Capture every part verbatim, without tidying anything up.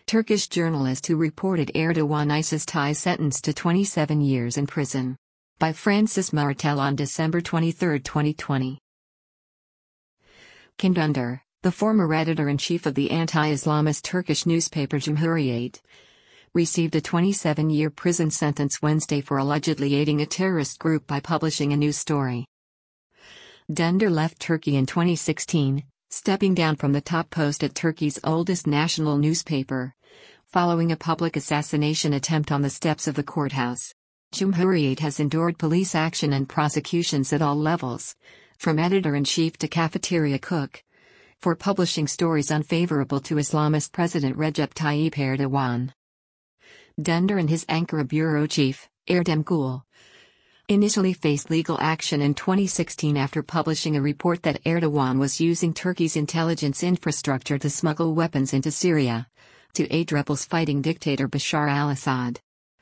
Turkish journalist who reported Erdogan ISIS ties sentenced to twenty-seven years in prison. By Francis Martel on December twenty-third, twenty twenty. Can Dündar, the former editor-in-chief of the anti-Islamist Turkish newspaper Cumhuriyet, received a twenty-seven-year prison sentence Wednesday for allegedly aiding a terrorist group by publishing a news story. Dündar left Turkey in twenty sixteen, stepping down from the top post at Turkey's oldest national newspaper, following a public assassination attempt on the steps of the courthouse. Cumhuriyet has endured police action and prosecutions at all levels, from editor-in-chief to cafeteria cook, for publishing stories unfavorable to Islamist President Recep Tayyip Erdogan. Dündar and his Ankara bureau chief, Erdem Gül, initially faced legal action in twenty sixteen after publishing a report that Erdogan was using Turkey's intelligence infrastructure to smuggle weapons into Syria, to aid rebels fighting dictator Bashar al-Assad.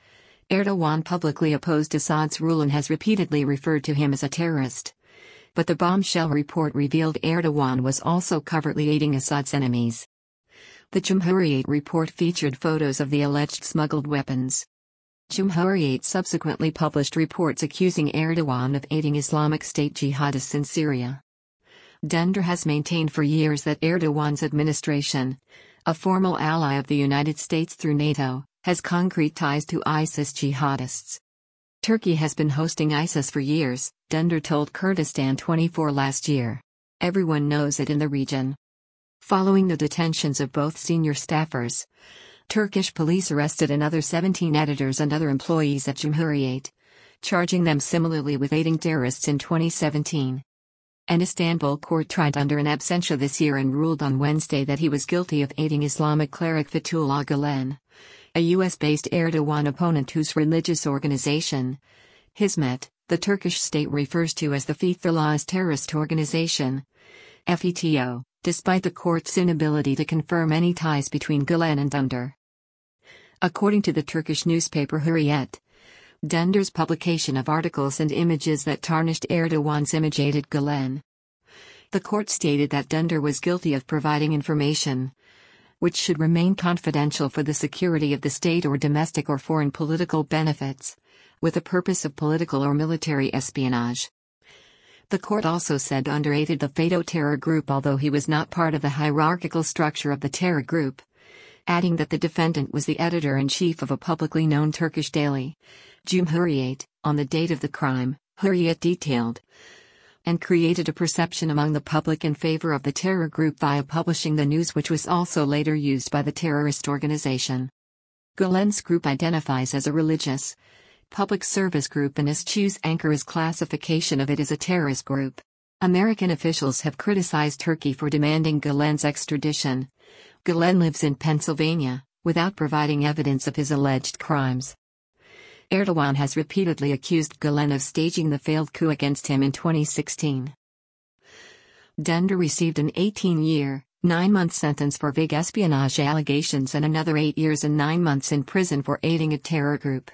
Erdogan publicly opposed Assad's rule and has repeatedly referred to him as a terrorist. But the bombshell report revealed Erdogan was also covertly aiding Assad's enemies. The Cumhuriyet report featured photos of the alleged smuggled weapons. Cumhuriyet subsequently published reports accusing Erdogan of aiding Islamic State jihadists in Syria. Dündar has maintained for years that Erdogan's administration, a formal ally of the United States through NATO, has concrete ties to ISIS jihadists. Turkey has been hosting ISIS for years, Dündar told Kurdistan twenty-four last year. Everyone knows it in the region. Following the detentions of both senior staffers, Turkish police arrested another seventeen editors and other employees at Cumhuriyet, charging them similarly with aiding terrorists in twenty seventeen. An Istanbul court tried Dündar in absentia this year and ruled on Wednesday that he was guilty of aiding Islamic cleric Fethullah Gülen, a U S-based Erdogan opponent whose religious organization, Hizmet, the Turkish state refers to as the Fethullahist terrorist organization, F E T O, despite the court's inability to confirm any ties between Gülen and Dündar. According to the Turkish newspaper Hürriyet, Dündar's publication of articles and images that tarnished Erdogan's image aided Gülen. The court stated that Dündar was guilty of providing information, which should remain confidential for the security of the state or domestic or foreign political benefits, with the purpose of political or military espionage. The court also said Dündar aided the FETÖ terror group although he was not part of the hierarchical structure of the terror group, adding that the defendant was the editor-in-chief of a publicly known Turkish daily, Cumhuriyet, on the date of the crime, Hürriyet detailed, and created a perception among the public in favor of the terror group via publishing the news, which was also later used by the terrorist organization. Gülen's group identifies as a religious, public service group and eschews Ankara's classification of it as a terrorist group. American officials have criticized Turkey for demanding Gülen's extradition. Gülen lives in Pennsylvania, without providing evidence of his alleged crimes. Erdogan has repeatedly accused Gülen of staging the failed coup against him in twenty sixteen. Dündar received an eighteen-year, nine-month sentence for vague espionage allegations and another eight years and nine months in prison for aiding a terror group.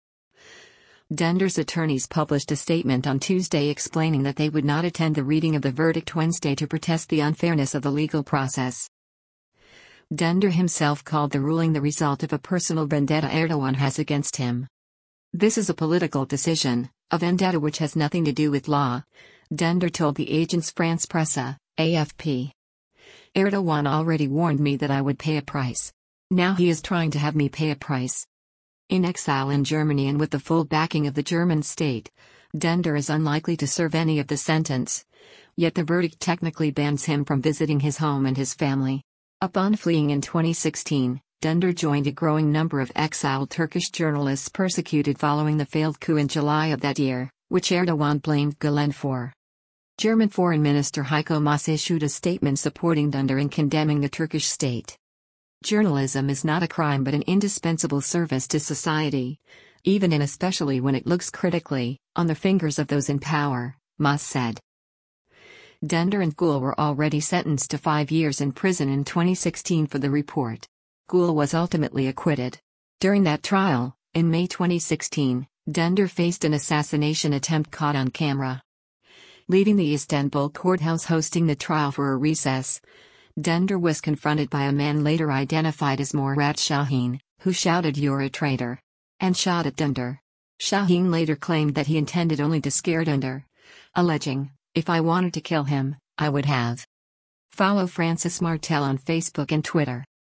Dündar's attorneys published a statement on Tuesday explaining that they would not attend the reading of the verdict Wednesday to protest the unfairness of the legal process. Dündar himself called the ruling the result of a personal vendetta Erdogan has against him. "This is a political decision, a vendetta which has nothing to do with law," Dündar told the Agence France Presse, A F P. "Erdogan already warned me that I would pay a price. Now he is trying to have me pay a price." In exile in Germany and with the full backing of the German state, Dündar is unlikely to serve any of the sentence. Yet the verdict technically bans him from visiting his home and his family. Upon fleeing in twenty sixteen, Dündar joined a growing number of exiled Turkish journalists persecuted following the failed coup in July of that year, which Erdogan blamed Gülen for. German Foreign Minister Heiko Maas issued a statement supporting Dündar and condemning the Turkish state. "Journalism is not a crime but an indispensable service to society, even and especially when it looks critically on the fingers of those in power," Maas said. Dündar and Gül were already sentenced to five years in prison in twenty sixteen for the report. Gül was ultimately acquitted. During that trial, in May twenty sixteen, Dündar faced an assassination attempt caught on camera. Leaving the Istanbul courthouse hosting the trial for a recess, Dender was confronted by a man later identified as Morat Shaheen, who shouted "You're a traitor," and shot at Dender. Shaheen later claimed that he intended only to scare Dender, alleging, "If I wanted to kill him, I would have." Follow Francis Martel on Facebook and Twitter.